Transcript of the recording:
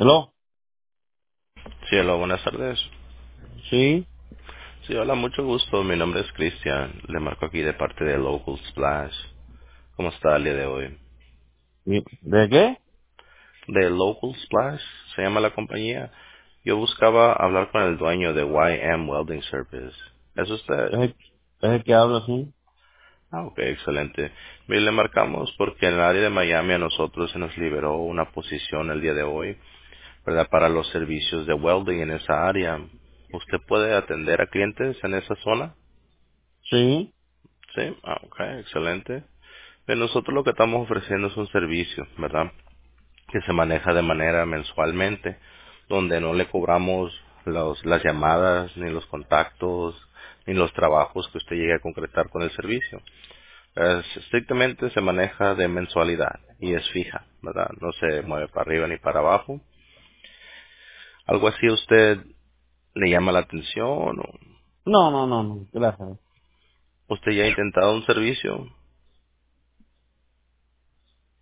¿Hello? Sí, hola, buenas tardes. Sí. Sí, hola, mucho gusto. Mi nombre es Cristian. Le marco aquí de parte de Local Splash. ¿Cómo está el día de hoy? ¿De qué? De Local Splash, se llama la compañía. Yo buscaba hablar con el dueño de YM Welding Service. ¿Es usted? Es el que habla así? Ah, ok, excelente. Mire, le marcamos porque en el área de Miami a nosotros se nos liberó una posición el día de hoy, ¿verdad? Para los servicios de welding en esa área. ¿Usted puede atender a clientes en esa zona? Sí. Sí, ah, ok, excelente. Nosotros lo que estamos ofreciendo es un servicio, ¿verdad? Que se maneja de manera mensualmente, donde no le cobramos las llamadas, ni los contactos, ni los trabajos que usted llegue a concretar con el servicio. Estrictamente se maneja de mensualidad y es fija, ¿verdad? No se mueve para arriba ni para abajo. ¿Algo así a usted le llama la atención? ¿O No, no, no, no. Gracias. usted ya ha intentado un servicio?